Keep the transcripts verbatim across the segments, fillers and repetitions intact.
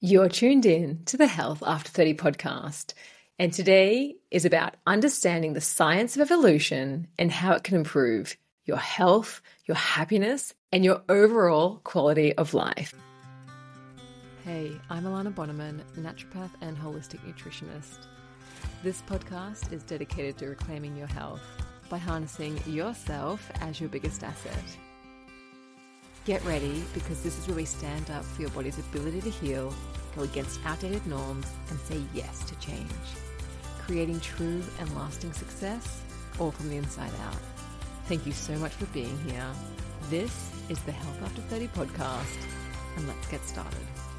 You're tuned in to the Health After thirty podcast, and today is about understanding the science of evolution and how it can improve your health, your happiness, and your overall quality of life. Hey, I'm Alana Bonneman, naturopath and holistic nutritionist. This podcast is dedicated to reclaiming your health by harnessing yourself as your biggest asset. Get ready, because this is where we stand up for your body's ability to heal, go against outdated norms, and say yes to change. Creating true and lasting success, all from the inside out. Thank you so much for being here. This is the Health After thirty podcast, and let's get started.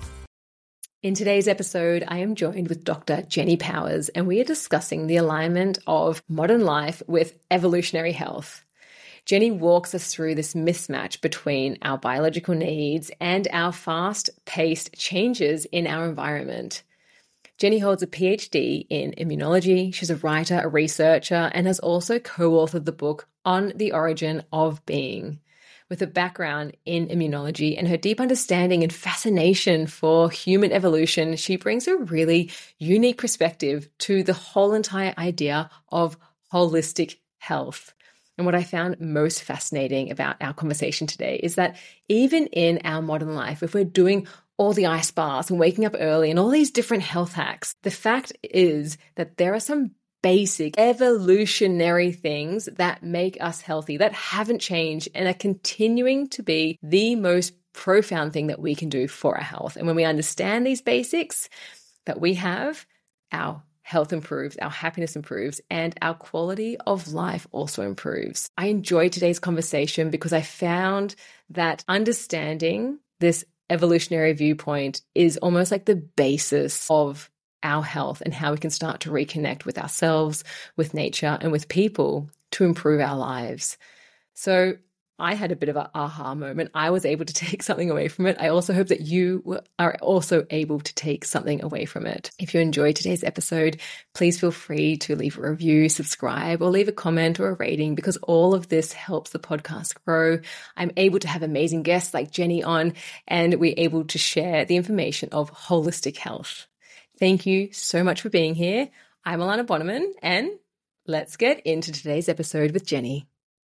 In today's episode, I am joined with Doctor Jenny Powers, and we are discussing the alignment of modern life with evolutionary health. Jenny walks us through this mismatch between our biological needs and our fast-paced changes in our environment. Jenny holds a P H D in immunology. She's a writer, a researcher, and has also co-authored the book On the Origin of Being. With a background in immunology and her deep understanding and fascination for human evolution, she brings a really unique perspective to the whole entire idea of holistic health. And what I found most fascinating about our conversation today is that even in our modern life, if we're doing all the ice baths and waking up early and all these different health hacks, the fact is that there are some basic evolutionary things that make us healthy, that haven't changed and are continuing to be the most profound thing that we can do for our health. And when we understand these basics that we have, our health improves, our happiness improves, and our quality of life also improves. I enjoyed today's conversation because I found that understanding this evolutionary viewpoint is almost like the basis of our health and how we can start to reconnect with ourselves, with nature, and with people to improve our lives. So I had a bit of an aha moment. I was able to take something away from it. I also hope that you are also able to take something away from it. If you enjoyed today's episode, please feel free to leave a review, subscribe, or leave a comment or a rating, because all of this helps the podcast grow. I'm able to have amazing guests like Jenny on, and we're able to share the information of holistic health. Thank you so much for being here. I'm Alana Bonneman, and let's get into today's episode with Jenny.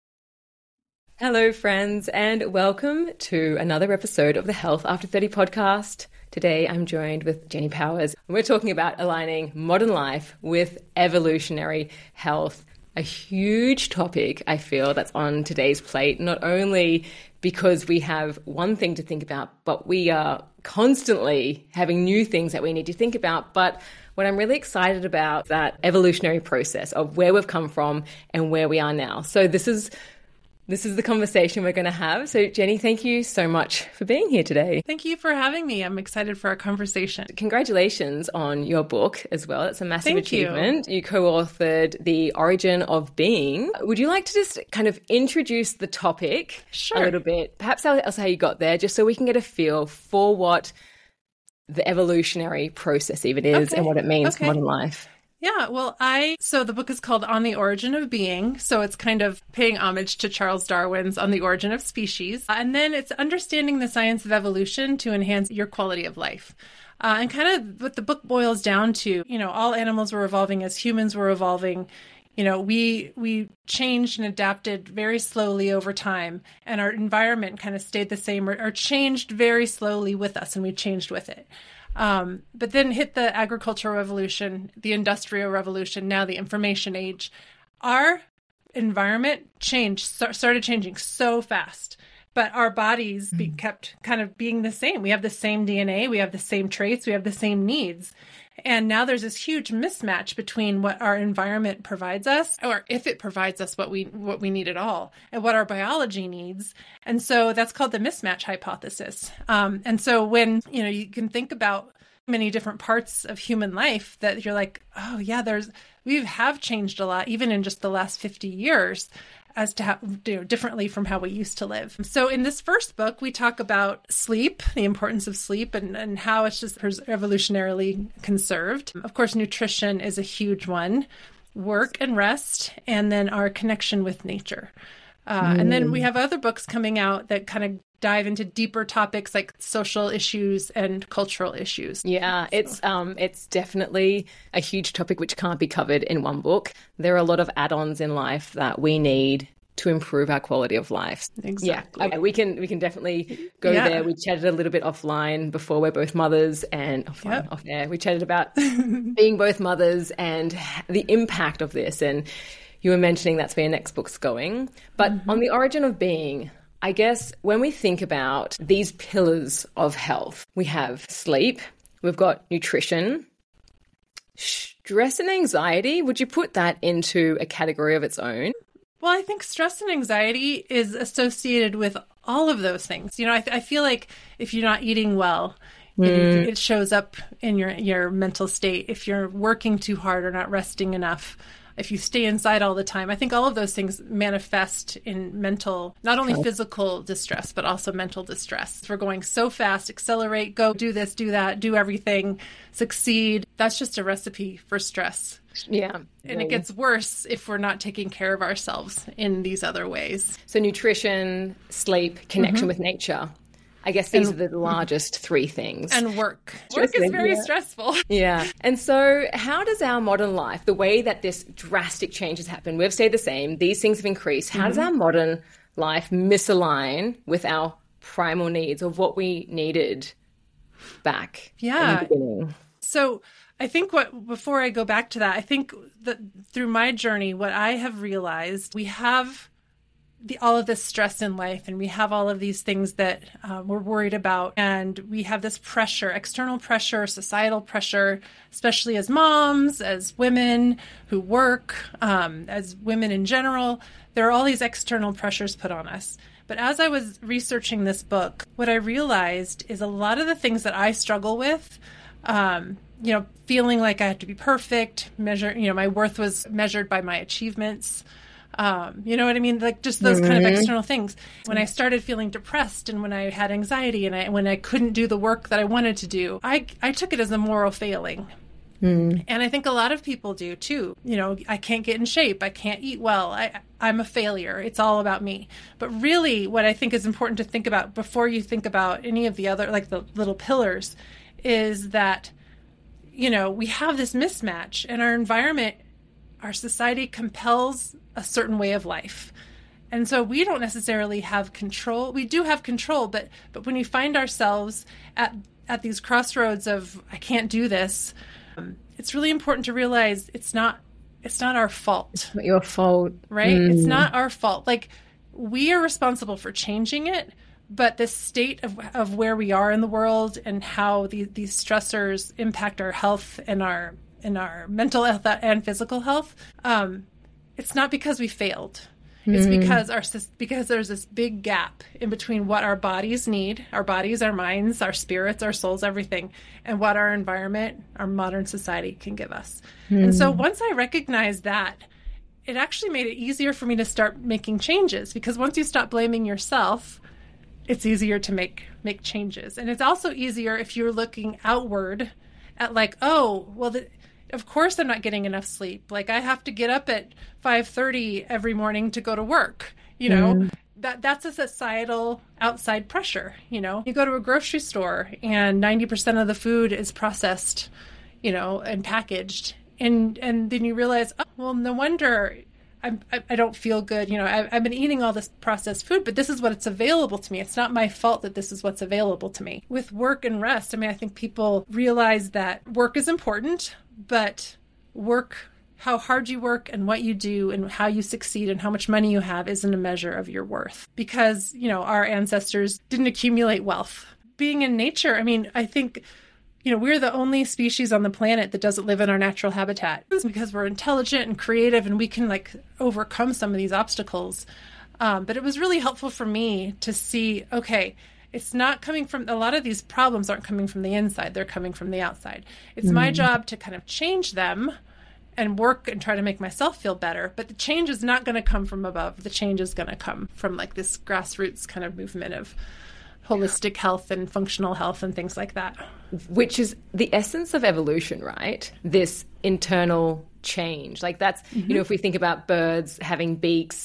Hello, friends, and welcome to another episode of the Health After thirty podcast. Today, I'm joined with Jenny Powers, and we're talking about aligning modern life with evolutionary health, a huge topic, I feel, that's on today's plate, not only because we have one thing to think about, but we are constantly having new things that we need to think about. But what I'm really excited about is that evolutionary process of where we've come from and where we are now. So this is This is the conversation we're going to have. So, Jenny, thank you so much for being here today. Thank you for having me. I'm excited for our conversation. Congratulations on your book as well. It's a massive Thank achievement. You. You co-authored The Origin of Being. Would you like to just kind of introduce the topic sure. a little bit? Perhaps tell us how you got there, just so we can get a feel for what the evolutionary process even is okay. and what it means okay. for modern life. Yeah, well, I, so the book is called On the Origin of Being. So it's kind of paying homage to Charles Darwin's On the Origin of Species. And then it's understanding the science of evolution to enhance your quality of life. Uh, and kind of what the book boils down to, you know, all animals were evolving as humans were evolving. You know, we we changed and adapted very slowly over time, and our environment kind of stayed the same or, or changed very slowly with us, and we changed with it. Um, but then hit the agricultural revolution, the industrial revolution, now the information age. Our environment changed, started changing so fast, but our bodies be kept kind of being the same. We have the same D N A, we have the same traits, we have the same needs. And now there's this huge mismatch between what our environment provides us, or if it provides us what we what we need at all, and what our biology needs. And so that's called the mismatch hypothesis. Um, and so when, you know, you can think about many different parts of human life that you're like, oh yeah, there's we have changed a lot, even in just the last fifty years. As to how, you know, differently from how we used to live. So in this first book, we talk about sleep, the importance of sleep, and, and how it's just evolutionarily conserved. Of course, nutrition is a huge one, work and rest, and then our connection with nature. Uh, mm. And then we have other books coming out that kind of dive into deeper topics like social issues and cultural issues. Yeah, it's um, it's definitely a huge topic which can't be covered in one book. There are a lot of add-ons in life that we need to improve our quality of life. Exactly. Yeah, okay, we can we can definitely go yeah. there. We chatted a little bit offline before. We're both mothers, and offline, yep. off air, we chatted about being both mothers and the impact of this. And you were mentioning that's where your next book's going. But mm-hmm. on the origin of being, I guess when we think about these pillars of health, we have sleep, we've got nutrition, stress and anxiety. Would you put that into a category of its own? Well, I think stress and anxiety is associated with all of those things. You know, I, th- I feel like if you're not eating well, mm. it, it shows up in your, your mental state. If you're working too hard or not resting enough, if you stay inside all the time, I think all of those things manifest in mental, not only okay. physical distress, but also mental distress. We're going so fast, accelerate, go do this, do that, do everything, succeed. That's just a recipe for stress. Yeah. And it gets worse if we're not taking care of ourselves in these other ways. So nutrition, sleep, connection mm-hmm. with nature. I guess these and, are the largest three things. And work. Work is very yeah. stressful. Yeah. And so how does our modern life, the way that this drastic change has happened, we've stayed the same, these things have increased. How mm-hmm. does our modern life misalign with our primal needs of what we needed back yeah. in the beginning? So I think what, before I go back to that, I think that through my journey, what I have realized, we have the, all of this stress in life, and we have all of these things that uh, we're worried about. And we have this pressure, external pressure, societal pressure, especially as moms, as women who work, um, as women in general. There are all these external pressures put on us. But as I was researching this book, what I realized is a lot of the things that I struggle with, um, you know, feeling like I have to be perfect, measure, you know, my worth was measured by my achievements. Um, you know what I mean? Like just those mm-hmm. kind of external things. When I started feeling depressed and when I had anxiety and I, when I couldn't do the work that I wanted to do, I, I took it as a moral failing. Mm. And I think a lot of people do too. You know, I can't get in shape. I can't eat well. I, I'm a failure. It's all about me. But really what I think is important to think about before you think about any of the other, like the little pillars, is that, you know, we have this mismatch and our environment, our society compels a certain way of life. And so we don't necessarily have control. We do have control, but but when we find ourselves at at these crossroads of I can't do this, um, it's really important to realize it's not it's not our fault. It's not your fault. Right? Mm. It's not our fault. Like we are responsible for changing it, but the state of of where we are in the world and how the, these stressors impact our health and our and our mental health and physical health, um, it's not because we failed. It's mm. because our because there's this big gap in between what our bodies need, our bodies, our minds, our spirits, our souls, everything, and what our environment, our modern society can give us. Mm. And so once I recognized that, it actually made it easier for me to start making changes, because once you stop blaming yourself, it's easier to make make changes. And it's also easier if you're looking outward at like, oh, well, the of course I'm not getting enough sleep. Like I have to get up at five thirty every morning to go to work. You know, mm. that that's a societal outside pressure. You know, you go to a grocery store and ninety percent of the food is processed, you know, and packaged. And, and then you realize, oh, well, no wonder I'm, I, I don't feel good. You know, I, I've been eating all this processed food, but this is what's available to me. It's not my fault that this is what's available to me. With work and rest, I mean, I think people realize that work is important, but work, how hard you work and what you do and how you succeed and how much money you have isn't a measure of your worth, because, you know, our ancestors didn't accumulate wealth. Being in nature, I mean, I think, you know, we're the only species on the planet that doesn't live in our natural habitat. It's because we're intelligent and creative and we can like overcome some of these obstacles. Um, but it was really helpful for me to see, okay, it's not coming from, a lot of these problems aren't coming from the inside, they're coming from the outside. It's mm. my job to kind of change them and work and try to make myself feel better. But the change is not going to come from above. The change is going to come from like this grassroots kind of movement of holistic health and functional health and things like that. Which is the essence of evolution, right? This internal change. Like that's, mm-hmm. you know, if we think about birds having beaks,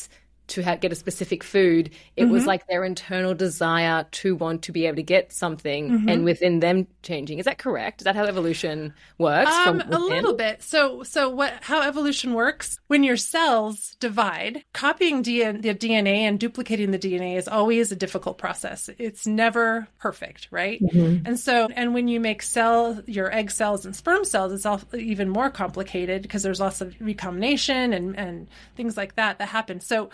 to ha- get a specific food. It Mm-hmm. was like their internal desire to want to be able to get something, Mm-hmm. and within them changing. Is that correct? Is that how evolution works? Um, from a within? little bit. So, so what? How evolution works? When your cells divide, copying D N- the D N A and duplicating the D N A is always a difficult process. It's never perfect, right? Mm-hmm. And so, and when you make cell, your egg cells and sperm cells, it's all even more complicated because there's lots of recombination and and things like that that happen. So,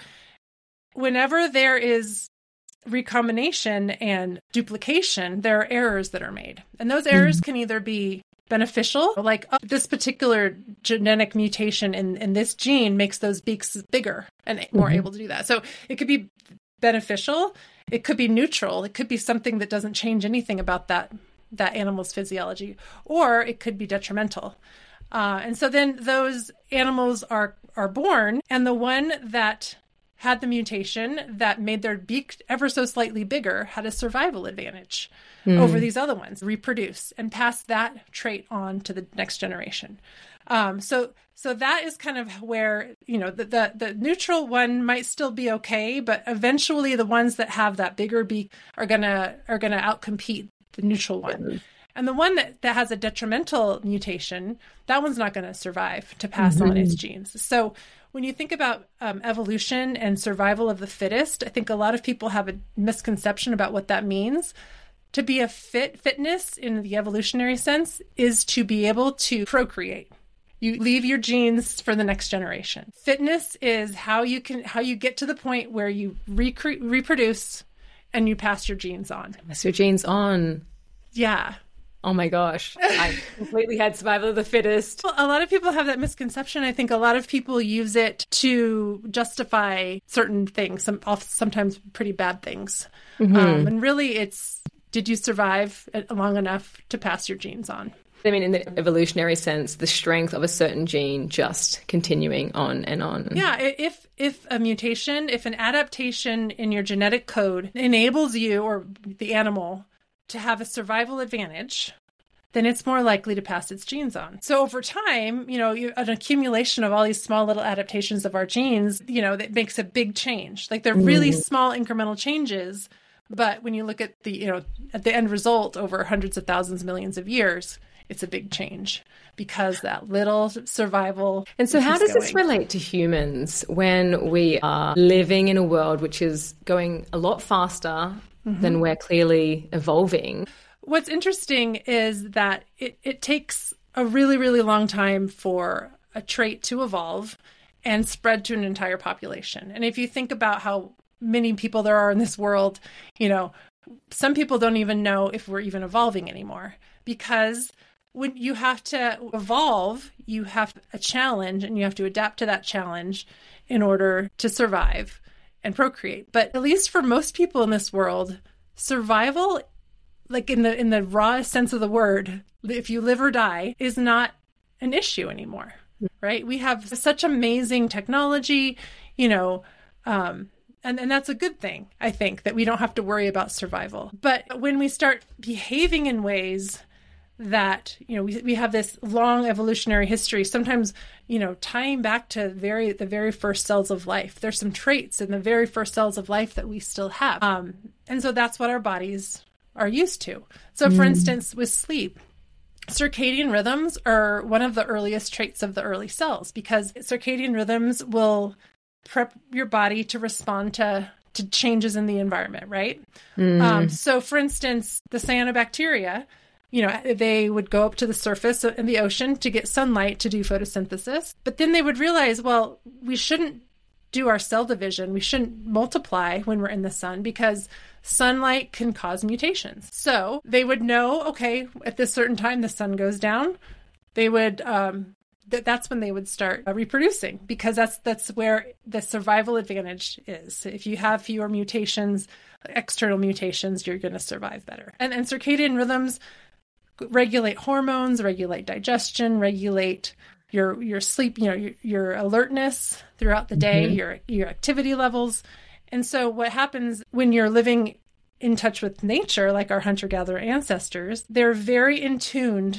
whenever there is recombination and duplication, there are errors that are made. And those errors can either be beneficial, like oh, this particular genetic mutation in, in this gene makes those beaks bigger and more Mm-hmm. able to do that. So it could be beneficial. It could be neutral. It could be something that doesn't change anything about that, that animal's physiology, or it could be detrimental. Uh, and so then those animals are, are born, and the one that had the mutation that made their beak ever so slightly bigger had a survival advantage mm. over these other ones, reproduce and pass that trait on to the next generation. Um, so so that is kind of where, you know, the, the, the neutral one might still be okay, but eventually the ones that have that bigger beak are gonna are gonna outcompete the neutral one. Mm. And the one that, that has a detrimental mutation, that one's not going to survive to pass mm-hmm. on its genes. So when you think about um, evolution and survival of the fittest, I think a lot of people have a misconception about what that means. To be a fit, fitness in the evolutionary sense is to be able to procreate. You leave your genes for the next generation. Fitness is how you can how you get to the point where you recre- reproduce and you pass your genes on. Pass your genes on. Yeah. Oh my gosh, I completely had survival of the fittest. Well, a lot of people have that misconception. I think a lot of people use it to justify certain things, some sometimes pretty bad things. Mm-hmm. Um, and really it's, did you survive long enough to pass your genes on? I mean, in the evolutionary sense, the strength of a certain gene just continuing on and on. Yeah, if if a mutation, if an adaptation in your genetic code enables you or the animal to have a survival advantage, then it's more likely to pass its genes on. So over time, you know, you, an accumulation of all these small little adaptations of our genes, you know, that makes a big change. Like they're really mm. small incremental changes, but when you look at the, you know, at the end result over hundreds of thousands, millions of years, it's a big change because that little survival. And so how does going. this relate to humans when we are living in a world which is going a lot faster mm-hmm. than we're clearly evolving? What's interesting is that it, it takes a really, really long time for a trait to evolve and spread to an entire population. And if you think about how many people there are in this world, you know, some people don't even know if we're even evolving anymore, because when you have to evolve, you have a challenge and you have to adapt to that challenge in order to survive and procreate. But at least for most people in this world, survival, like in the in the rawest sense of the word, if you live or die, is not an issue anymore, right? We have such amazing technology, you know, um, and, and that's a good thing, I think, that we don't have to worry about survival. But when we start behaving in ways that, you know, we we have this long evolutionary history, sometimes, you know, tying back to very the very first cells of life. There's some traits in the very first cells of life that we still have. Um, and so that's what our bodies are used to. So for mm. instance, with sleep, circadian rhythms are one of the earliest traits of the early cells, because circadian rhythms will prep your body to respond to to changes in the environment, right? Mm. Um, so for instance, the cyanobacteria, you know, they would go up to the surface in the ocean to get sunlight to do photosynthesis. But then they would realize, well, we shouldn't do our cell division. We shouldn't multiply when we're in the sun because sunlight can cause mutations. So they would know, okay, at this certain time, the sun goes down. They would, um, th- that's when they would start uh, reproducing, because that's, that's where the survival advantage is. If you have fewer mutations, external mutations, you're going to survive better. And, and circadian rhythms regulate hormones, regulate digestion, regulate your your sleep, you know, your, your alertness throughout the day, mm-hmm. your your activity levels. And so what happens when you're living in touch with nature, like our hunter-gatherer ancestors, they're very in tuned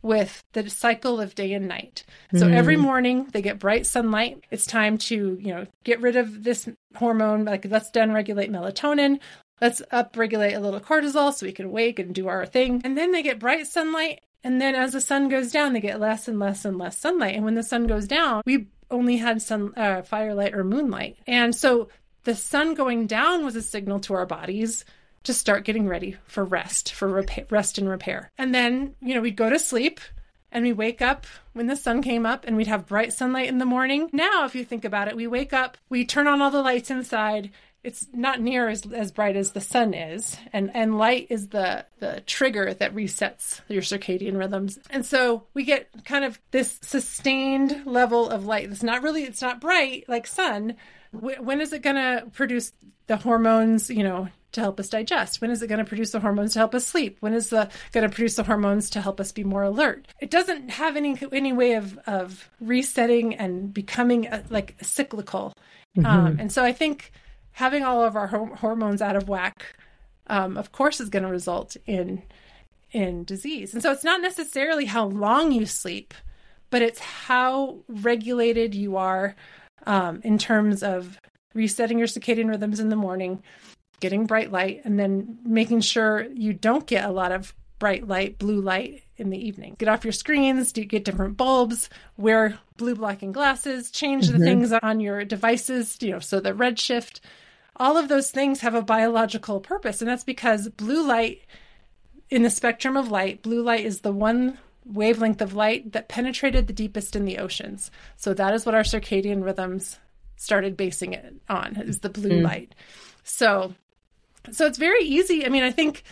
with the cycle of day and night. So mm. every morning they get bright sunlight. It's time to, you know, get rid of this hormone, like let's downregulate melatonin. Let's upregulate a little cortisol so we can wake and do our thing. And then they get bright sunlight. And then as the sun goes down, they get less and less and less sunlight. And when the sun goes down, we only had sun, uh, firelight or moonlight. And so the sun going down was a signal to our bodies to start getting ready for rest, for repair, rest and repair. And then, you know, we'd go to sleep and we wake up when the sun came up and we'd have bright sunlight in the morning. Now, if you think about it, we wake up, we turn on all the lights inside. It's not near as, as bright as the sun is. And, and light is the, the trigger that resets your circadian rhythms. And so we get kind of this sustained level of light. It's not really, it's not bright like sun. When is it going to produce the hormones, you know, to help us digest? When is it going to produce the hormones to help us sleep? When is it going to produce the hormones to help us be more alert? It doesn't have any any way of, of resetting and becoming a, like cyclical. Mm-hmm. Um, and so I think having all of our ho- hormones out of whack, um, of course, is going to result in in disease. And so it's not necessarily how long you sleep, but it's how regulated you are um, in terms of resetting your circadian rhythms in the morning, getting bright light, and then making sure you don't get a lot of bright light, blue light in the evening. Get off your screens, do get different bulbs, wear blue blocking glasses, change mm-hmm. the things on your devices, you know, so the redshift. All of those things have a biological purpose. And that's because blue light, in the spectrum of light, blue light is the one wavelength of light that penetrated the deepest in the oceans. So that is what our circadian rhythms started basing it on, is the blue mm. light. So so it's very easy. I mean, I think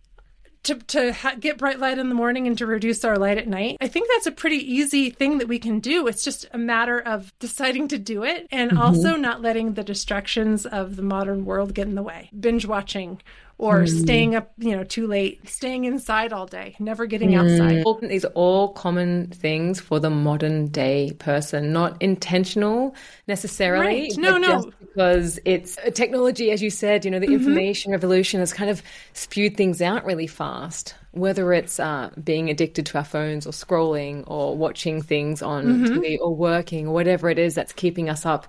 to to ha- get bright light in the morning and to reduce our light at night, I think that's a pretty easy thing that we can do. It's just a matter of deciding to do it and mm-hmm. also not letting the distractions of the modern world get in the way. Binge watching or mm. staying up, you know, too late, staying inside all day, never getting mm. outside. These are all common things for the modern day person, not intentional necessarily. Right. No, but no. Just because it's technology, as you said, you know, the mm-hmm. information revolution has kind of spewed things out really fast, whether it's uh, being addicted to our phones or scrolling or watching things on mm-hmm. T V or working or whatever it is that's keeping us up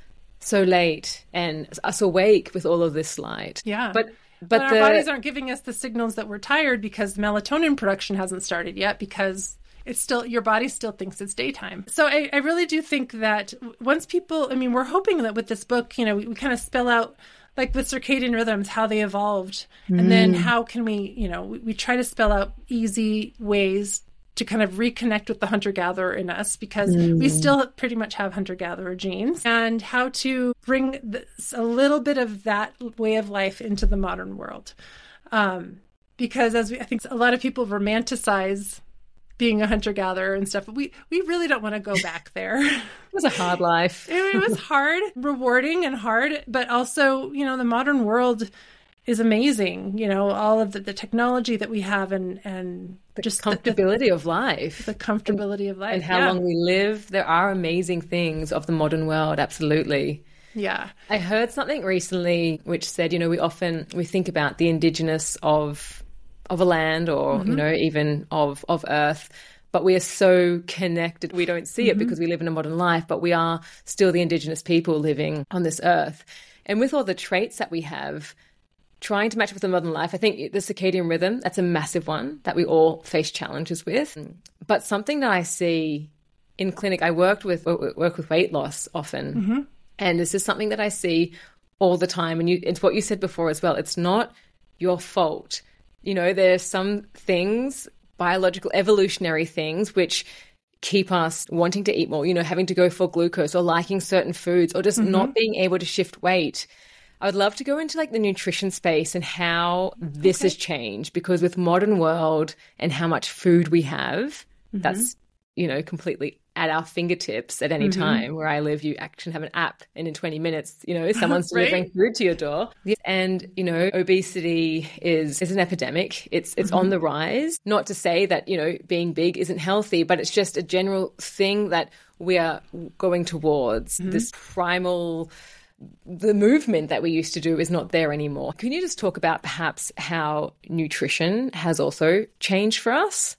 so late and us awake with all of this light. Yeah. But But, but the, our bodies aren't giving us the signals that we're tired because melatonin production hasn't started yet because it's still, your body still thinks it's daytime. So I, I really do think that once people, I mean, we're hoping that with this book, you know, we, we kind of spell out, like with circadian rhythms, how they evolved. Mm. And then how can we, you know, we, we try to spell out easy ways to kind of reconnect with the hunter-gatherer in us because mm. we still pretty much have hunter-gatherer genes, and how to bring this, a little bit of that way of life into the modern world. Um, because as we, I think a lot of people romanticize being a hunter-gatherer and stuff, but we, we really don't want to go back there. It was a hard life. it, it was hard, rewarding and hard, but also, you know, the modern world is amazing. You know, all of the, the technology that we have and, and the just comfortability the, the, of life, the comfortability of life and how yeah. long we live. There are amazing things of the modern world. Absolutely. Yeah. I heard something recently which said, you know, we often, we think about the indigenous of, of a land or, mm-hmm. you know, even of, of Earth, but we are so connected. We don't see mm-hmm. it because we live in a modern life, but we are still the indigenous people living on this earth. And with all the traits that we have, trying to match with the modern life, I think the circadian rhythm, that's a massive one that we all face challenges with. But something that I see in clinic, I worked with work with weight loss often, mm-hmm. and this is something that I see all the time. And you, it's what you said before as well. It's not your fault. You know, there's some things, biological, evolutionary things, which keep us wanting to eat more, you know, having to go for glucose or liking certain foods or just mm-hmm. not being able to shift weight. I would love to go into like the nutrition space and how this okay. has changed, because with modern world and how much food we have, mm-hmm. that's, you know, completely at our fingertips at any mm-hmm. time. Where I live, you actually have an app and in twenty minutes, you know, someone's right? delivering food to your door. And, you know, obesity is, is an epidemic. It's, it's mm-hmm. on the rise. Not to say that, you know, being big isn't healthy, but it's just a general thing that we are going towards. Mm-hmm. This primal, the movement that we used to do is not there anymore. Can you just talk about perhaps how nutrition has also changed for us?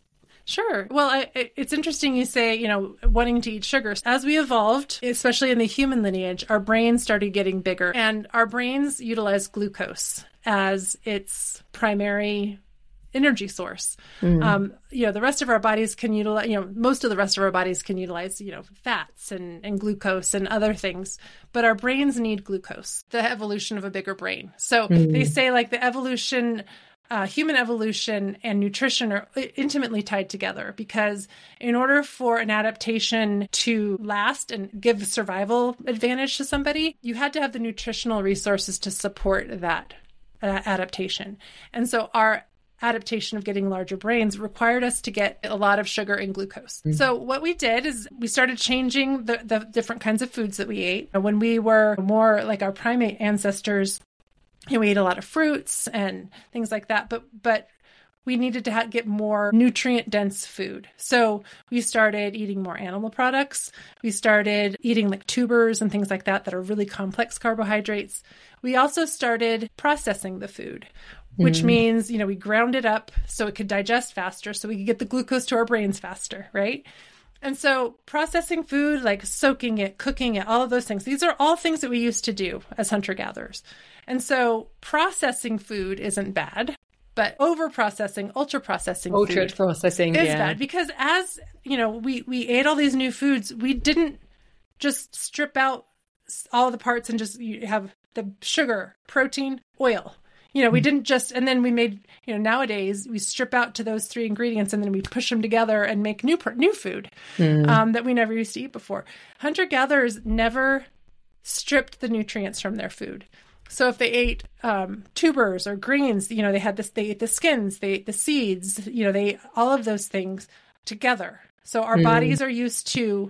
Sure. Well, I, it's interesting you say, you know, wanting to eat sugar. As we evolved, especially in the human lineage, our brains started getting bigger, and our brains utilize glucose as its primary energy source. Mm. Um, you know, the rest of our bodies can utilize, you know, most of the rest of our bodies can utilize, you know, fats and, and glucose and other things, but our brains need glucose, the evolution of a bigger brain. So mm. they say like the evolution, uh, human evolution and nutrition are intimately tied together, because in order for an adaptation to last and give survival advantage to somebody, you had to have the nutritional resources to support that uh, adaptation. And so our adaptation of getting larger brains required us to get a lot of sugar and glucose. Mm-hmm. So what we did is we started changing the, the different kinds of foods that we ate. When we were more like our primate ancestors, you know, we ate a lot of fruits and things like that, but but we needed to ha- get more nutrient-dense food. So we started eating more animal products. We started eating like tubers and things like that that are really complex carbohydrates. We also started processing the food, which mm. means, you know, we ground it up so it could digest faster, so we could get the glucose to our brains faster, right? And so processing food, like soaking it, cooking it, all of those things, these are all things that we used to do as hunter-gatherers. And so processing food isn't bad, but over-processing, ultra-processing food ultra-processing, is yeah. bad. Because as, you know, we, we ate all these new foods, we didn't just strip out all the parts and just you have the sugar, protein, oil. You know, we didn't just, and then we made, you know, nowadays we strip out to those three ingredients and then we push them together and make new new food mm. um, that we never used to eat before. Hunter-gatherers never stripped the nutrients from their food. So if they ate um, tubers or greens, you know, they had this, they ate the skins, they ate the seeds, you know, they ate all of those things together. So our mm. bodies are used to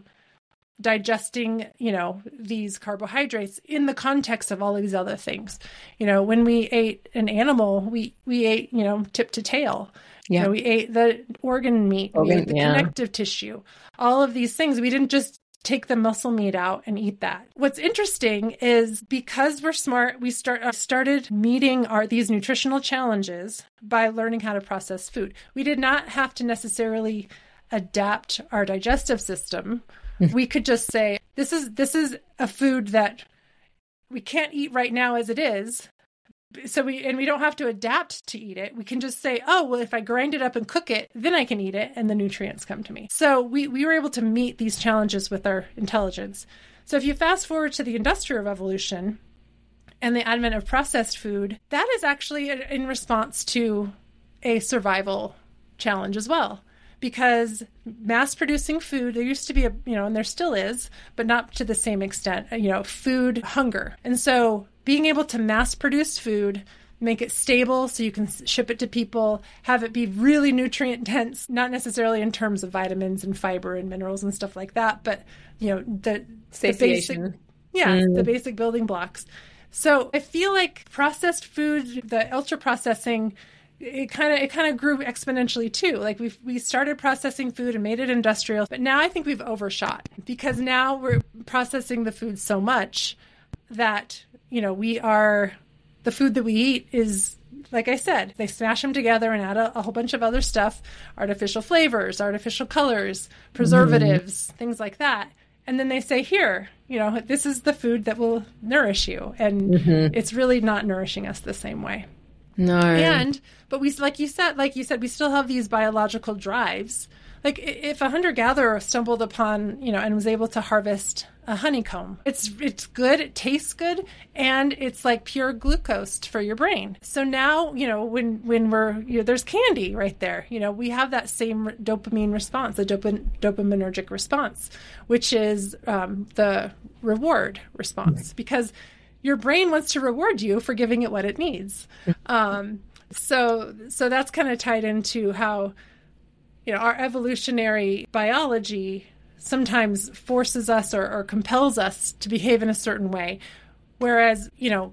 digesting, you know, these carbohydrates in the context of all of these other things. You know, when we ate an animal, we, we ate, you know, tip to tail. Yeah. You know, we ate the organ meat, organ, we ate the yeah. connective tissue, all of these things. We didn't just take the muscle meat out and eat that. What's interesting is because we're smart, we start uh, started meeting our these nutritional challenges by learning how to process food. We did not have to necessarily adapt our digestive system. We could just say, this is this is a food that we can't eat right now as it is. So we and we don't have to adapt to eat it. We can just say, oh, well, if I grind it up and cook it, then I can eat it and the nutrients come to me. So we, we were able to meet these challenges with our intelligence. So if you fast forward to the Industrial Revolution and the advent of processed food, that is actually in response to a survival challenge as well. Because mass producing food, there used to be a, you know, and there still is, but not to the same extent, you know, food hunger. And so being able to mass produce food, make it stable so you can ship it to people, have it be really nutrient dense, not necessarily in terms of vitamins and fiber and minerals and stuff like that, but, you know, the, the basic, yeah, mm. the basic building blocks. So I feel like processed food, the ultra processing, it kind of it kind of grew exponentially too. Like we we started processing food and made it industrial, but now I think we've overshot because now we're processing the food so much that, you know, we are the food that we eat is, like I said, they smash them together and add a, a whole bunch of other stuff, artificial flavors, artificial colors, preservatives, mm-hmm. things like that. And then they say, here, you know, this is the food that will nourish you. And mm-hmm. it's really not nourishing us the same way. No. And, but we, like you said, like you said, we still have these biological drives. Like if a hunter-gatherer stumbled upon, you know, and was able to harvest a honeycomb, it's, it's good, it tastes good, and it's like pure glucose for your brain. So now, you know, when, when we're, you know, there's candy right there, you know, we have that same dopamine response, the dopam- dopaminergic response, which is um, the reward response, because your brain wants to reward you for giving it what it needs. Um, so, so that's kind of tied into how, you know, our evolutionary biology sometimes forces us or, or compels us to behave in a certain way. Whereas, you know,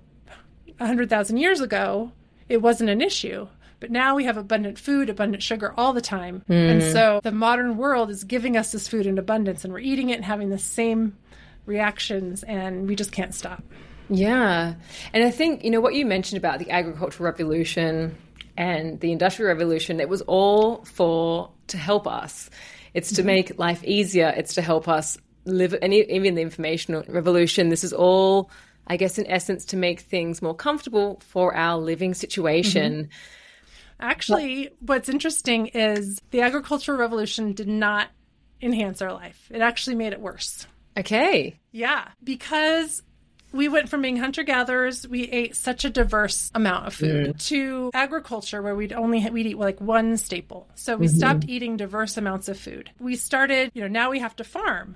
a hundred thousand years ago, it wasn't an issue. But now we have abundant food, abundant sugar all the time. Mm. And so the modern world is giving us this food in abundance and we're eating it and having the same reactions and we just can't stop. Yeah. And I think, you know, what you mentioned about the agricultural revolution and the Industrial Revolution, it was all for to help us. It's to make life easier. It's to help us live. And even the Information Revolution, this is all, I guess, in essence, to make things more comfortable for our living situation. Mm-hmm. Actually, what's interesting is the Agricultural Revolution did not enhance our life. It actually made it worse. Okay. Yeah, because we went from being hunter-gatherers, we ate such a diverse amount of food, mm. to agriculture where we'd only we'd eat like one staple. So we mm-hmm. stopped eating diverse amounts of food. We started, you know, now we have to farm.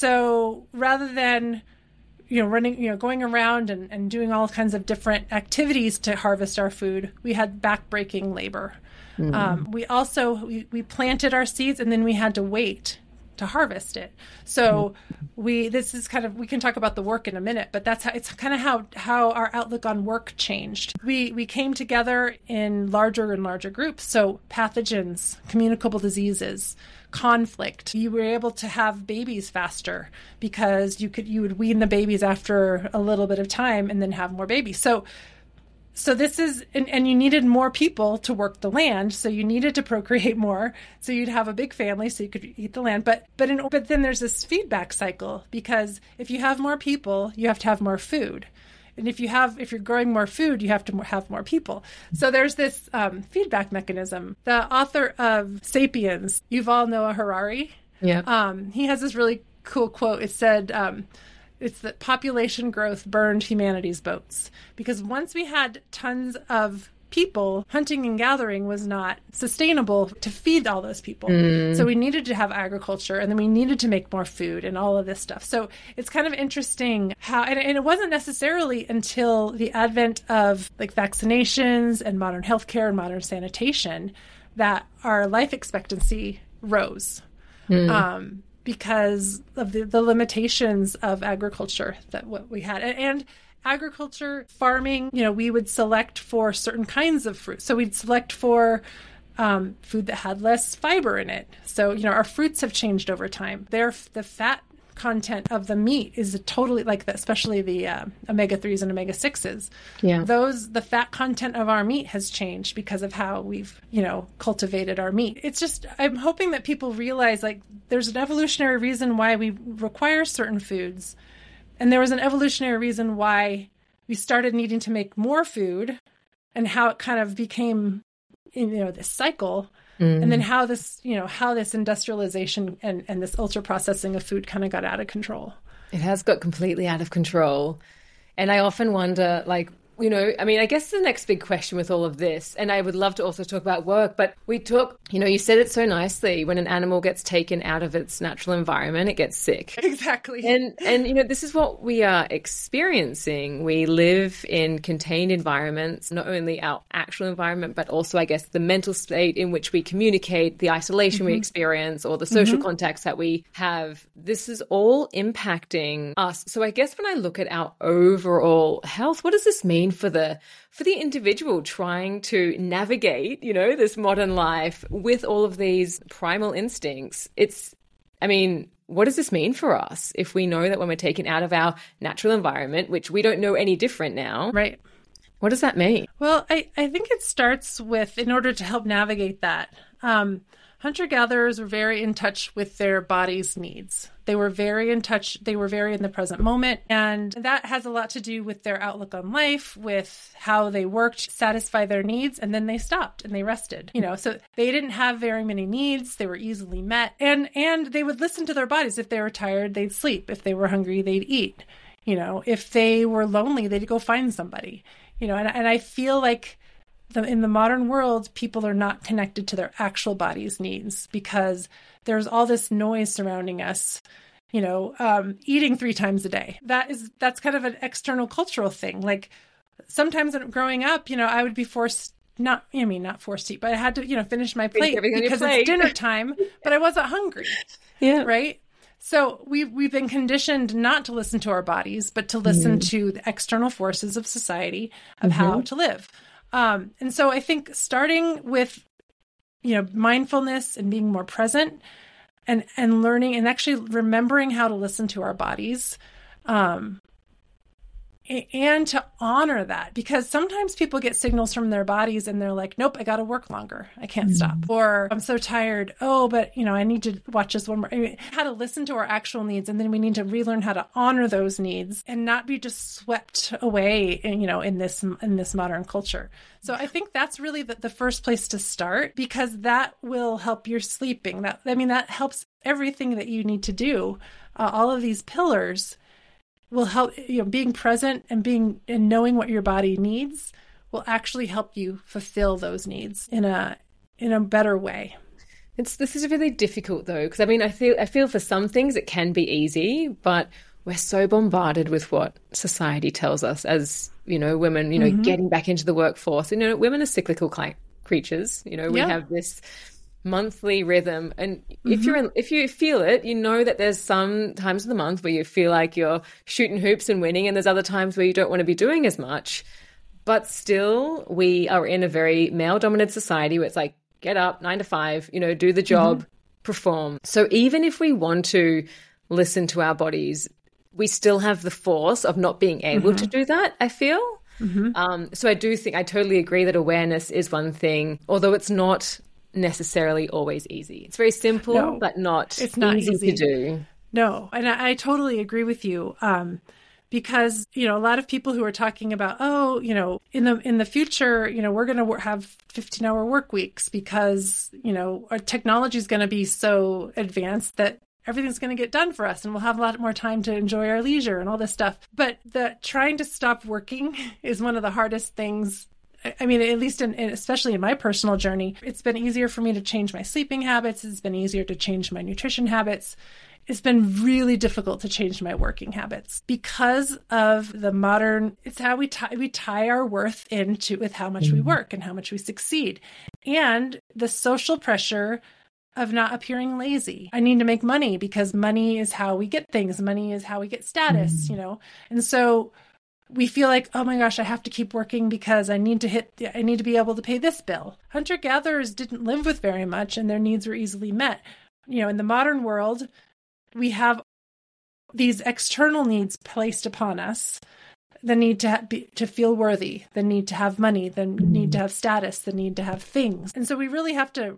So rather than, you know, running, you know, going around and, and doing all kinds of different activities to harvest our food, we had back-breaking labor. Mm. Um, we also, we, we planted our seeds and then we had to wait to harvest it. So we, this is kind of, we can talk about the work in a minute, but that's how, it's kind of how, how our outlook on work changed. We, we came together in larger and larger groups. So pathogens, communicable diseases, conflict. You were able to have babies faster because you could, you would wean the babies after a little bit of time and then have more babies. So So this is, and, and you needed more people to work the land. So you needed to procreate more. So you'd have a big family so you could eat the land. But but in, but then there's this feedback cycle, because if you have more people, you have to have more food. And if you have, if you're growing more food, you have to have more people. So there's this um, feedback mechanism. The author of Sapiens, Yuval Noah Harari, yeah, um, he has this really cool quote. It said, um, it's that population growth burned humanity's boats, because once we had tons of people, hunting and gathering was not sustainable to feed all those people. Mm. So we needed to have agriculture, and then we needed to make more food and all of this stuff. So it's kind of interesting how, and, and it wasn't necessarily until the advent of like vaccinations and modern healthcare and modern sanitation that our life expectancy rose. Mm. Um, because of the, the limitations of agriculture that what we had. And, and agriculture, farming, you know, we would select for certain kinds of fruit. So we'd select for um, food that had less fiber in it. So, you know, our fruits have changed over time. They're, the fat content of the meat is totally like that, especially the uh, omega threes and omega sixes. Yeah. Those, the fat content of our meat has changed because of how we've, you know, cultivated our meat. It's just, I'm hoping that people realize like there's an evolutionary reason why we require certain foods. And there was an evolutionary reason why we started needing to make more food, and how it kind of became, you know, this cycle. Mm. And then how this, you know, how this industrialization and, and this ultra processing of food kind of got out of control. It has got completely out of control. And I often wonder, like, you know, I mean, I guess the next big question with all of this, and I would love to also talk about work, but we talk, you know, you said it so nicely, when an animal gets taken out of its natural environment, it gets sick. Exactly. And, and you know, this is what we are experiencing. We live in contained environments, not only our actual environment, but also, I guess, the mental state in which we communicate, the isolation mm-hmm. we experience, or the social mm-hmm. contacts that we have. This is all impacting us. So I guess when I look at our overall health, what does this mean for the for the individual trying to navigate, you know, this modern life with all of these primal instincts? It's, I mean, what does this mean for us if we know that when we're taken out of our natural environment, which we don't know any different now, right? What does that mean? Well, I, I think it starts with, in order to help navigate that, um, hunter-gatherers were very in touch with their body's needs. They were very in touch. They were very in the present moment. And that has a lot to do with their outlook on life, with how they worked to satisfy their needs. And then they stopped and they rested, you know, so they didn't have very many needs. They were easily met. And, and they would listen to their bodies. If they were tired, they'd sleep. If they were hungry, they'd eat. You know, if they were lonely, they'd go find somebody, you know, and, and I feel like The, in the modern world, people are not connected to their actual body's needs because there's all this noise surrounding us, you know, um, eating three times a day. That is, that's kind of an external cultural thing. Like sometimes when growing up, you know, I would be forced, not, I mean, not forced to eat, but I had to, you know, finish my plate because plate. It's dinner time, but I wasn't hungry. Yeah. Right. So we, we've been conditioned not to listen to our bodies, but to listen mm-hmm. to the external forces of society of mm-hmm. how to live. Um, and so I think starting with, you know, mindfulness and being more present and, and learning and actually remembering how to listen to our bodies, um, and to honor that, because sometimes people get signals from their bodies and they're like, nope, I got to work longer. I can't mm. stop. Or I'm so tired. Oh, but you know, I need to watch this one more. I mean, how to listen to our actual needs. And then we need to relearn how to honor those needs and not be just swept away in, you know, in this, in this modern culture. So I think that's really the, the first place to start, because that will help your sleeping. That, I mean, that helps everything that you need to do. Uh, all of these pillars will help, you know, being present and being and knowing what your body needs will actually help you fulfill those needs in a in a better way. It's this is really difficult though, because I mean I feel I feel for some things it can be easy, but we're so bombarded with what society tells us as, you know, women, you know, mm-hmm. getting back into the workforce. You know, women are cyclical cli- creatures. You know, we yeah. have this monthly rhythm, and mm-hmm. if you're in, if you feel it, you know that there's some times of the month where you feel like you're shooting hoops and winning, and there's other times where you don't want to be doing as much. But still, we are in a very male-dominated society where it's like, get up, nine to five, you know, do the job, mm-hmm. perform. So even if we want to listen to our bodies, we still have the force of not being able mm-hmm. to do that, I feel. Mm-hmm. Um, so I do think, I totally agree that awareness is one thing, although it's not necessarily always easy. It's very simple, no, but not, it's not easy, easy to do. No, and I, I totally agree with you. Um, because, you know, a lot of people who are talking about, oh, you know, in the in the future, you know, we're going to have fifteen hour work weeks because, you know, our technology is going to be so advanced that everything's going to get done for us and we'll have a lot more time to enjoy our leisure and all this stuff. But the trying to stop working is one of the hardest things. I mean, at least in, especially in my personal journey, it's been easier for me to change my sleeping habits. It's been easier to change my nutrition habits. It's been really difficult to change my working habits because of the modern, it's how we tie, we tie our worth into with how much we work and how much we succeed. And the social pressure of not appearing lazy. I need to make money because money is how we get things. Money is how we get status, you know? And so we feel like, oh my gosh, I have to keep working because I need to hit, I need to be able to pay this bill. Hunter-gatherers didn't live with very much and their needs were easily met. You know, in the modern world, we have these external needs placed upon us. The need to ha- be, to feel worthy, the need to have money, the need to have status, the need to have things. And so we really have to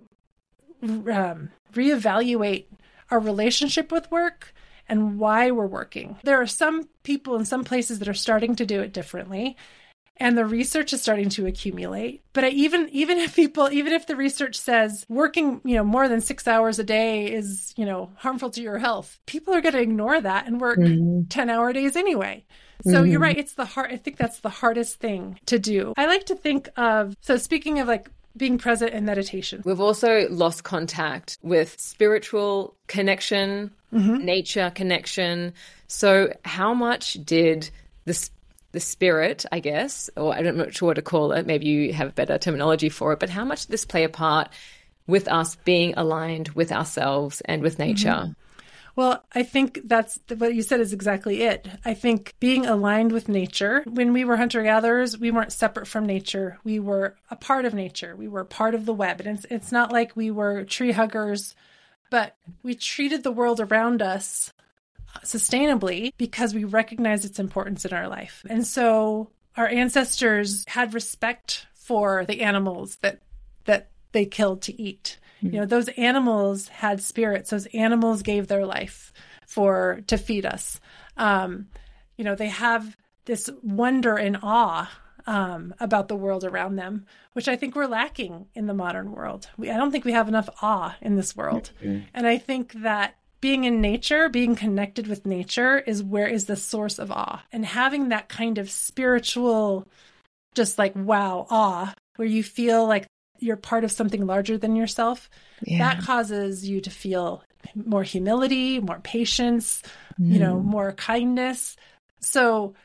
um, reevaluate our relationship with work and why we're working. There are some people in some places that are starting to do it differently, and the research is starting to accumulate. But I, even even if people, even if the research says working, you know, more than six hours a day is, you know, harmful to your health, people are going to ignore that and work mm-hmm. ten hour days anyway. So mm-hmm. you're right. It's the hard. I think that's the hardest thing to do. I like to think of, so speaking of like being present in meditation. We've also lost contact with spiritual connection, mm-hmm. nature connection. So how much did this, the spirit, I guess, or I'm not sure what to call it, maybe you have better terminology for it, but how much did this play a part with us being aligned with ourselves and with nature? Mm-hmm. Well, I think that's what you said is exactly it. I think being aligned with nature, when we were hunter-gatherers, we weren't separate from nature. We were a part of nature. We were part of the web. And it's, it's not like we were tree huggers, but we treated the world around us sustainably because we recognized its importance in our life. And so our ancestors had respect for the animals that that they killed to eat. You know, those animals had spirits. Those animals gave their life for to feed us. Um, you know, they have this wonder and awe um, about the world around them, which I think we're lacking in the modern world. We, I don't think we have enough awe in this world. Mm-hmm. And I think that being in nature, being connected with nature is where is the source of awe. And having that kind of spiritual, just like, wow, awe, where you feel like you're part of something larger than yourself, yeah. that causes you to feel more humility, more patience, mm. you know, more kindness. So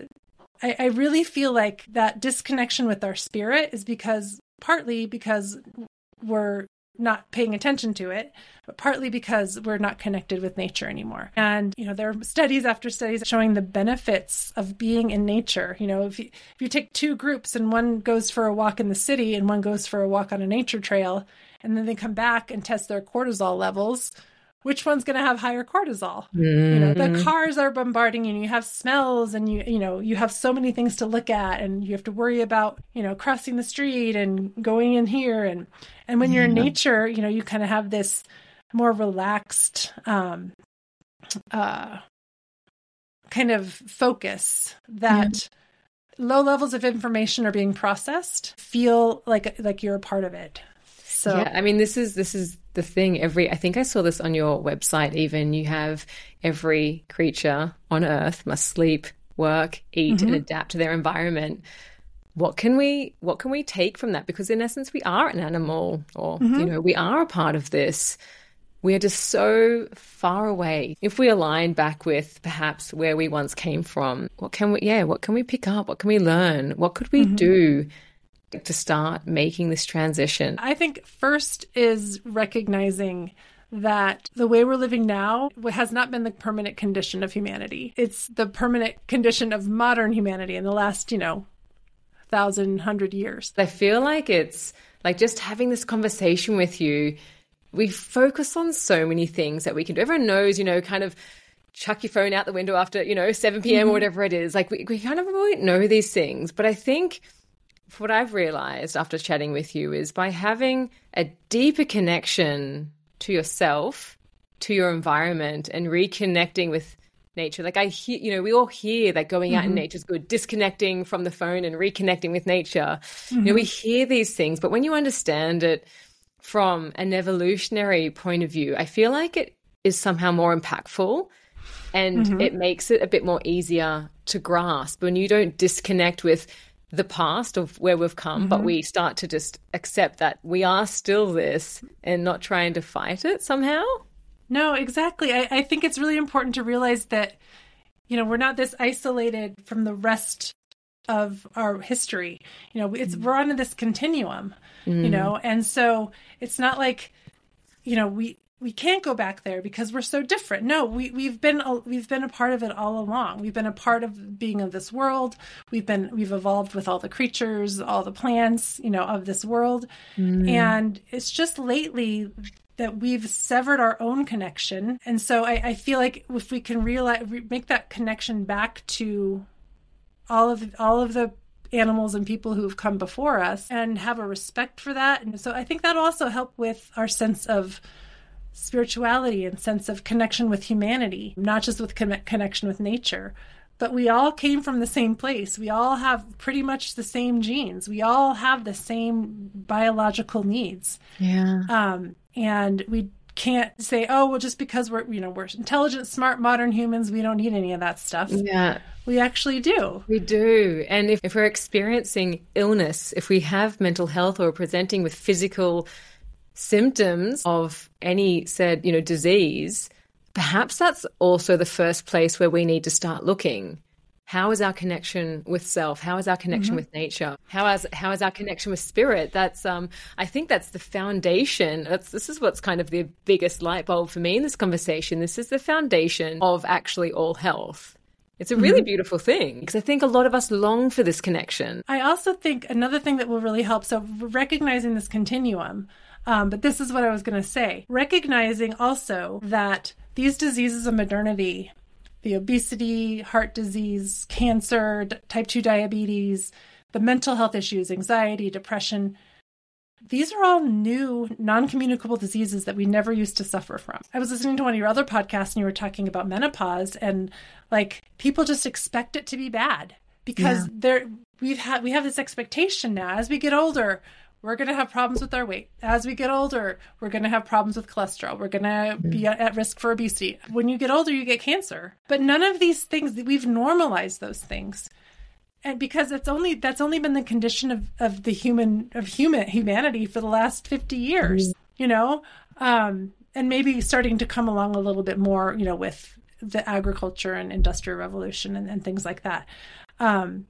I, I really feel like that disconnection with our spirit is because partly because we're not paying attention to it, but partly because we're not connected with nature anymore. And, you know, there are studies after studies showing the benefits of being in nature. You know, if you, if you take two groups and one goes for a walk in the city and one goes for a walk on a nature trail, and then they come back and test their cortisol levels, which one's going to have higher cortisol? Mm. You know, the cars are bombarding you, and you have smells, and you, you know, you have so many things to look at, and you have to worry about, you know, crossing the street and going in here. And, and when you're yeah. in nature, you know, you kind of have this more relaxed, um, uh, kind of focus that yeah. low levels of information are being processed, feel like, like you're a part of it. So, yeah, I mean, this is, this is the thing. Every, I think I saw this on your website, even you have every creature on earth must sleep, work, eat, mm-hmm. and adapt to their environment. What can we, what can we take from that? Because in essence, we are an animal, or, mm-hmm. you know, we are a part of this. We are just so far away. If we align back with perhaps where we once came from, what can we, yeah, what can we pick up? What can we learn? What could we mm-hmm. do to start making this transition? I think first is recognizing that the way we're living now has not been the permanent condition of humanity. It's the permanent condition of modern humanity in the last, you know, thousand, hundred years. I feel like it's like just having this conversation with you, we focus on so many things that we can do. Everyone knows, you know, kind of chuck your phone out the window after, you know, seven p.m. mm-hmm. or whatever it is. Like we, we kind of really know these things. But I think what I've realized after chatting with you is by having a deeper connection to yourself, to your environment, and reconnecting with nature. Like I hear, you know, we all hear that going out mm-hmm. in nature is good, disconnecting from the phone and reconnecting with nature. Mm-hmm. You know, we hear these things, but when you understand it from an evolutionary point of view, I feel like it is somehow more impactful, and mm-hmm. it makes it a bit more easier to grasp when you don't disconnect with the past of where we've come, mm-hmm. but we start to just accept that we are still this and not trying to fight it somehow. No, exactly. I, I think it's really important to realize that, you know, we're not this isolated from the rest of our history. You know, it's, we're on this continuum, mm. you know, and so it's not like, you know, we, we can't go back there because we're so different. No, we, we've been, a, we've been a part of it all along. We've been a part of being of this world. We've been, we've evolved with all the creatures, all the plants, you know, of this world. Mm. And it's just lately that we've severed our own connection. And so I, I feel like if we can realize, make that connection back to all of all of the animals and people who've come before us and have a respect for that. And so I think that'll also help with our sense of spirituality and sense of connection with humanity, not just with con- connection with nature. But we all came from the same place. We all have pretty much the same genes. We all have the same biological needs. Yeah. Um, and we can't say, oh, well, just because we're, you know, we're intelligent, smart, modern humans, we don't need any of that stuff. Yeah. We actually do. We do. And if, if we're experiencing illness, if we have mental health or presenting with physical symptoms of any said, you know, disease, perhaps that's also the first place where we need to start looking. How is our connection with self? How is our connection mm-hmm. with nature? How is how is our connection with spirit? That's um I think that's the foundation. That's this is what's kind of the biggest light bulb for me in this conversation. This is the foundation of actually all health. It's a really mm-hmm. beautiful thing because I think a lot of us long for this connection. I also think another thing that will really help, so recognizing this continuum, um, but this is what I was going to say, recognizing also that these diseases of modernity, the obesity, heart disease, cancer, type two diabetes, the mental health issues, anxiety, depression, these are all new non-communicable diseases that we never used to suffer from. I was listening to one of your other podcasts and you were talking about menopause, and like people just expect it to be bad because yeah. there we've had we have this expectation now as we get older, we're going to have problems with our weight. As we get older, we're going to have problems with cholesterol. We're going to mm-hmm. be at risk for obesity. When you get older, you get cancer. But none of these things, we've normalized those things. And because it's only that's only been the condition of, of the human of human humanity for the last fifty years, mm-hmm. you know, um, and maybe starting to come along a little bit more, you know, with the agriculture and industrial revolution and, and things like that. Um,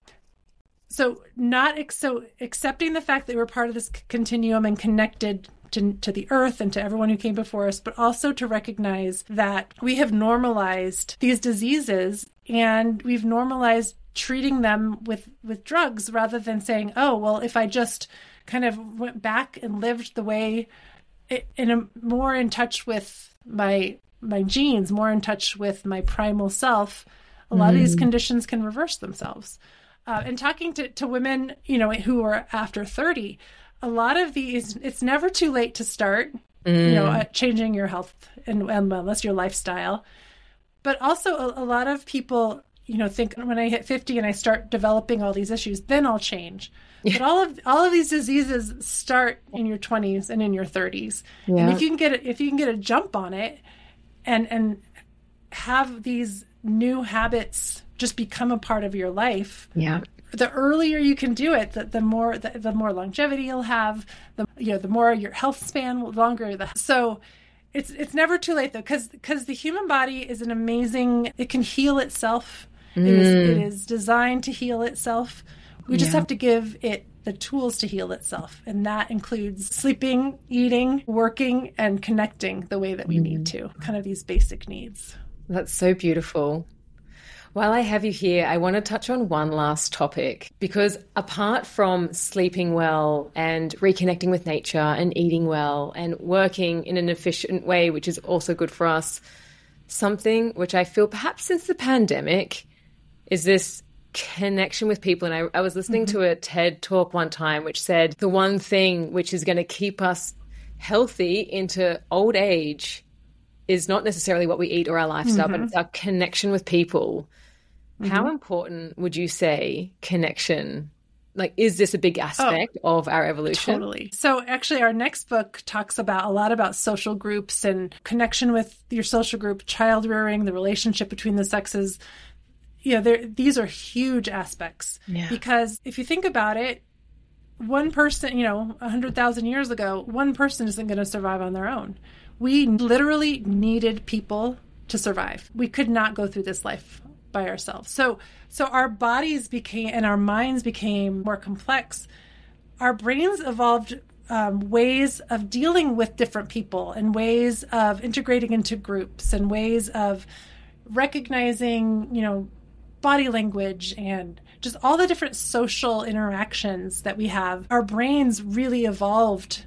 so not ex- so accepting the fact that we're part of this continuum and connected to, to the earth and to everyone who came before us, but also to recognize that we have normalized these diseases and we've normalized treating them with, with drugs rather than saying, oh, well, if I just kind of went back and lived the way it, in a more in touch with my my genes, more in touch with my primal self, a lot mm. of these conditions can reverse themselves. Uh, and talking to, to women, you know, who are after thirty, a lot of these, it's never too late to start, mm. you know, uh, changing your health and, and wellness, your lifestyle. But also a, a lot of people, you know, think when I hit fifty and I start developing all these issues, then I'll change. Yeah. But all of all of these diseases start in your twenties and in your thirties. Yeah. And if you can get a, if you can get a jump on it, and and have these new habits just become a part of your life. Yeah. The earlier you can do it, the, the more the, the more longevity you'll have. The you know the more your health span will longer. The so it's it's never too late though, because because the human body is an amazing. It can heal itself. Mm. It is it is designed to heal itself. We just yeah. have to give it the tools to heal itself. And that includes sleeping, eating, working, and connecting the way that we mm. need to. Kind of these basic needs. That's so beautiful. While I have you here, I want to touch on one last topic, because apart from sleeping well and reconnecting with nature and eating well and working in an efficient way, which is also good for us, something which I feel perhaps since the pandemic is this connection with people. And I, I was listening mm-hmm. to a TED talk one time which said the one thing which is going to keep us healthy into old age is not necessarily what we eat or our lifestyle, mm-hmm. but it's our connection with people. Mm-hmm. How important would you say connection, like, is this a big aspect oh, of our evolution? Totally. So actually our next book talks about a lot about social groups and connection with your social group, child rearing, the relationship between the sexes. You know, these are huge aspects yeah. because if you think about it, one person, you know, one hundred thousand years ago, one person isn't going to survive on their own. We literally needed people to survive. We could not go through this life by ourselves. So, so our bodies became, and our minds became more complex. Our brains evolved um, ways of dealing with different people and ways of integrating into groups and ways of recognizing, you know, body language and just all the different social interactions that we have. Our brains really evolved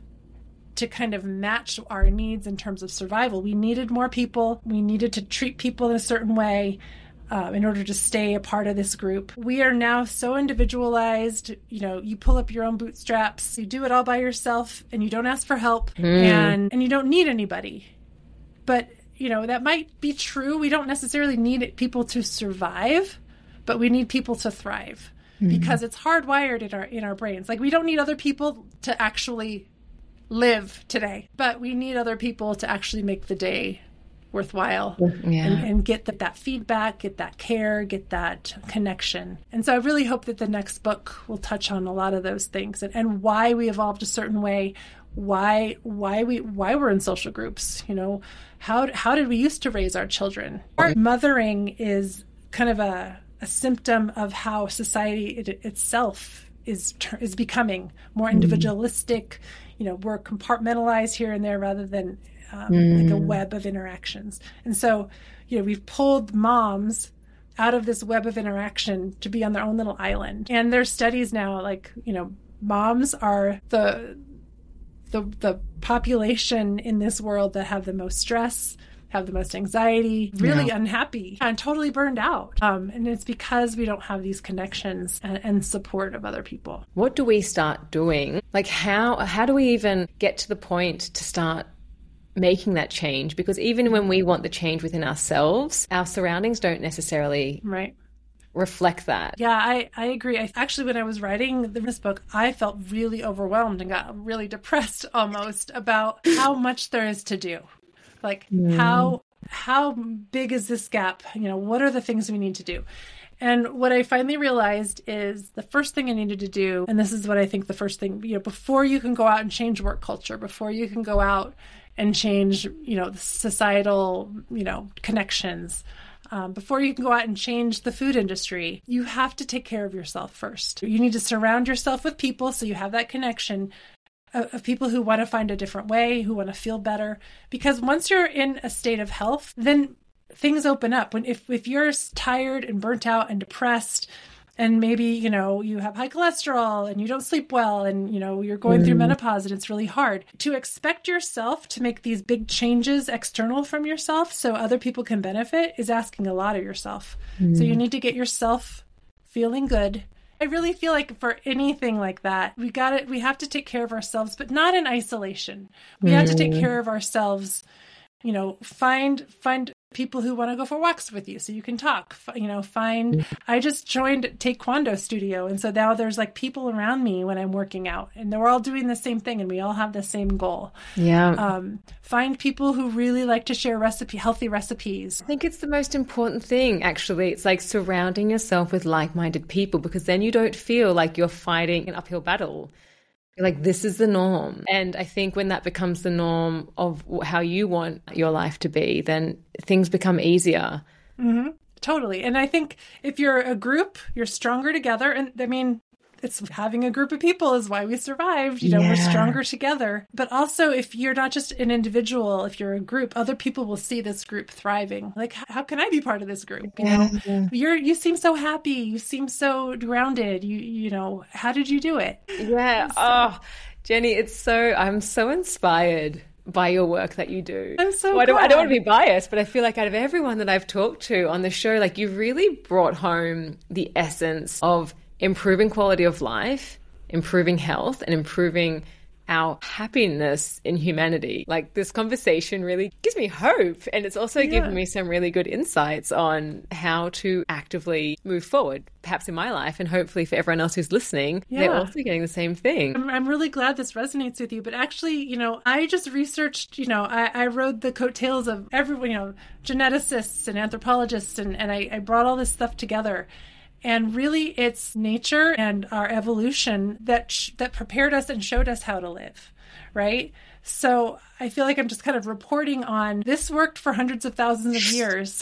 to kind of match our needs in terms of survival. We needed more people. We needed to treat people in a certain way um, in order to stay a part of this group. We are now so individualized. You know, you pull up your own bootstraps, you do it all by yourself, and you don't ask for help, mm. and, and you don't need anybody. But, you know, that might be true. We don't necessarily need people to survive, but we need people to thrive mm. because it's hardwired in our in our brains. Like, we don't need other people to actually live today, but we need other people to actually make the day worthwhile yeah. and, and get the, that feedback, get that care, get that connection. And so I really hope that the next book will touch on a lot of those things and, and why we evolved a certain way, why why we why we're in social groups. You know, how how did we used to raise our children? Our mothering is kind of a a symptom of how society it, itself is is becoming more individualistic. You know, we're compartmentalized here and there rather than um, mm. like a web of interactions. And so, you know, we've pulled moms out of this web of interaction to be on their own little island. And there's studies now, like, you know, moms are the the the population in this world that have the most stress, have the most anxiety, really yeah. unhappy, and totally burned out. Um, and it's because we don't have these connections and, and support of other people. What do we start doing? Like, how how do we even get to the point to start making that change? Because even when we want the change within ourselves, our surroundings don't necessarily right. reflect that. Yeah, I, I agree. I, actually, when I was writing this book, I felt really overwhelmed and got really depressed almost about how much there is to do. Like mm. how how big is this gap? You know, what are the things we need to do? And what I finally realized is the first thing I needed to do, and this is what I think the first thing, you know, before you can go out and change work culture, before you can go out and change, you know, the societal, you know, connections, um, before you can go out and change the food industry, you have to take care of yourself first. You need to surround yourself with people so you have that connection of people who want to find a different way, who want to feel better. Because once you're in a state of health, then things open up. When if, if you're tired and burnt out and depressed and maybe, you know, you have high cholesterol and you don't sleep well and, you know, you're going mm. through menopause and it's really hard. To expect yourself to make these big changes external from yourself so other people can benefit is asking a lot of yourself. Mm. So you need to get yourself feeling good. I really feel like for anything like that, we got it. We have to take care of ourselves, but not in isolation. We mm. have to take care of ourselves. You know, find find people who want to go for walks with you so you can talk. You know, find. I just joined Taekwondo studio, and so now there's like people around me when I'm working out, and we're all doing the same thing, and we all have the same goal. Yeah. Um, find people who really like to share recipe, healthy recipes. I think it's the most important thing. Actually, it's like surrounding yourself with like-minded people, because then you don't feel like you're fighting an uphill battle. Like, this is the norm. And I think when that becomes the norm of how you want your life to be, then things become easier. Mm-hmm. Totally. And I think if you're a group, you're stronger together. And I mean, it's having a group of people is why we survived. You know, yeah. We're stronger together. But also, if you're not just an individual, if you're a group, other people will see this group thriving. Like, how can I be part of this group? You know, yeah. you're you seem so happy. You seem so grounded. You you know, how did you do it? Yeah. So, oh, Jenny, it's so I'm so inspired by your work that you do. I'm so well, I, don't, glad. I don't want to be biased, but I feel like out of everyone that I've talked to on the show, like, you really brought home the essence of improving quality of life, improving health, and improving our happiness in humanity. Like, this conversation really gives me hope. And it's also yeah. given me some really good insights on how to actively move forward, perhaps in my life, and hopefully for everyone else who's listening, yeah. they're also getting the same thing. I'm, I'm really glad this resonates with you. But actually, you know, I just researched, you know, I, I rode the coattails of everyone, you know, geneticists and anthropologists, and, and I, I brought all this stuff together. And really, it's nature and our evolution that sh- that prepared us and showed us how to live, right? So I feel like I'm just kind of reporting on this worked for hundreds of thousands of years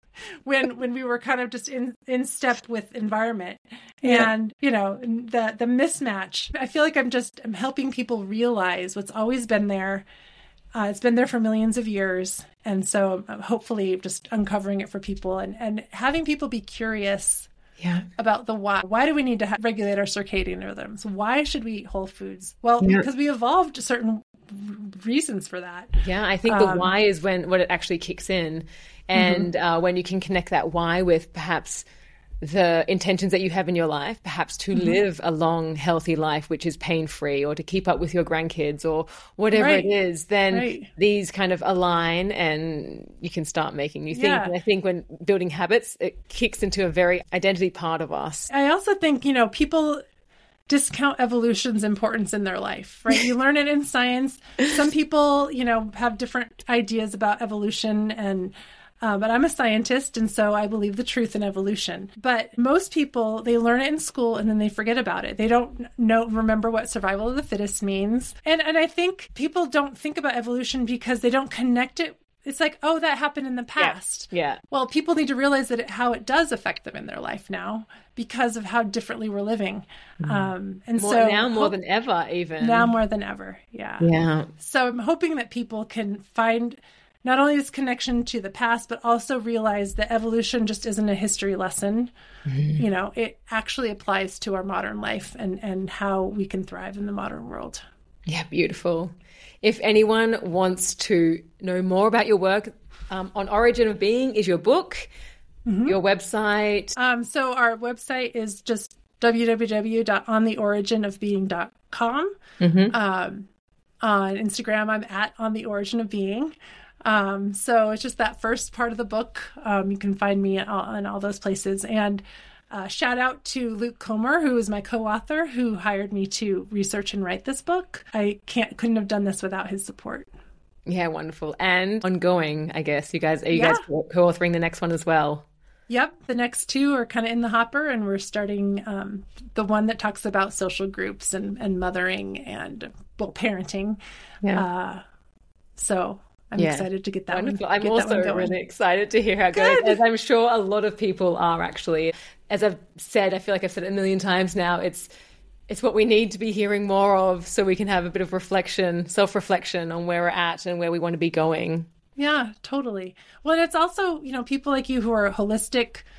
when when we were kind of just in, in step with environment. Yeah. And, you know, the the mismatch. I feel like I'm just I'm helping people realize what's always been there. Uh, it's been there for millions of years. And so I'm hopefully just uncovering it for people and, and having people be curious Yeah. about the why. Why do we need to ha- regulate our circadian rhythms? Why should we eat whole foods? Well, yeah. because we evolved certain reasons for that. Yeah, I think the um, why is when, when it actually kicks in. And mm-hmm. uh, when you can connect that why with perhaps the intentions that you have in your life, perhaps to mm-hmm. live a long, healthy life, which is pain-free, or to keep up with your grandkids, or whatever right. it is, then right. these kind of align and you can start making new things. Yeah. And I think when building habits, it kicks into a very identity part of us. I also think, you know, people discount evolution's importance in their life, right? You learn it in science. Some people, you know, have different ideas about evolution and Uh, but I'm a scientist, and so I believe the truth in evolution. But most people, they learn it in school and then they forget about it. They don't know, remember what survival of the fittest means. And and I think people don't think about evolution because they don't connect it. It's like, oh, that happened in the past. Yeah. yeah. Well, people need to realize that it, how it does affect them in their life now because of how differently we're living. Mm. Um, and more, so now more hope, than ever, even. Now more than ever. Yeah. Yeah. So I'm hoping that people can find not only this connection to the past, but also realize that evolution just isn't a history lesson. Mm-hmm. You know, it actually applies to our modern life and, and how we can thrive in the modern world. Yeah, beautiful. If anyone wants to know more about your work, um, On Origin of Being is your book, mm-hmm. your website. Um, so our website is just w w w dot on the origin of being dot com. Mm-hmm. Um, on Instagram, I'm at On the Origin of Being. Um, so it's just that first part of the book. Um, you can find me in all, in all those places. And uh, shout out to Luke Comer, who is my co-author, who hired me to research and write this book. I can't couldn't have done this without his support. Yeah, wonderful. And ongoing, I guess. You guys, are you yeah. guys co-authoring the next one as well? Yep. The next two are kind of in the hopper, and we're starting um, the one that talks about social groups and, and mothering and, well, parenting. Yeah. Uh, so... I'm yeah. excited to get that Wonderful. one. I'm get also really excited to hear how it goes, as I'm sure a lot of people are actually. As I've said, I feel like I've said it a million times now, it's it's what we need to be hearing more of so we can have a bit of reflection, self-reflection on where we're at and where we want to be going. Yeah, totally. Well, and it's also, you know, people like you who are holistic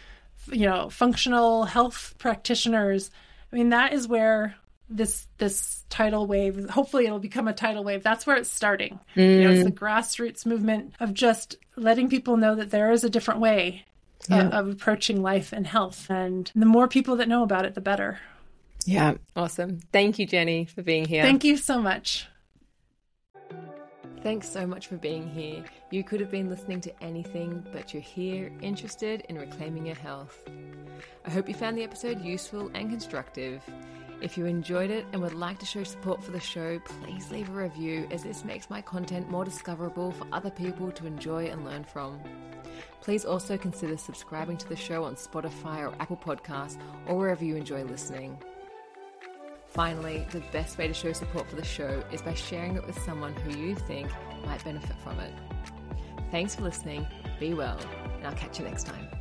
you know, functional health practitioners. I mean, that is where this this tidal wave, hopefully it'll become a tidal wave. That's where it's starting. Mm. You know, it's the grassroots movement of just letting people know that there is a different way yeah. of, of approaching life and health. And the more people that know about it, the better. Yeah. Awesome. Thank you, Jenny, for being here. Thank you so much. Thanks so much for being here. You could have been listening to anything, but you're here interested in reclaiming your health. I hope you found the episode useful and constructive. If you enjoyed it and would like to show support for the show, please leave a review, as this makes my content more discoverable for other people to enjoy and learn from. Please also consider subscribing to the show on Spotify or Apple Podcasts or wherever you enjoy listening. Finally, the best way to show support for the show is by sharing it with someone who you think might benefit from it. Thanks for listening, be well, and I'll catch you next time.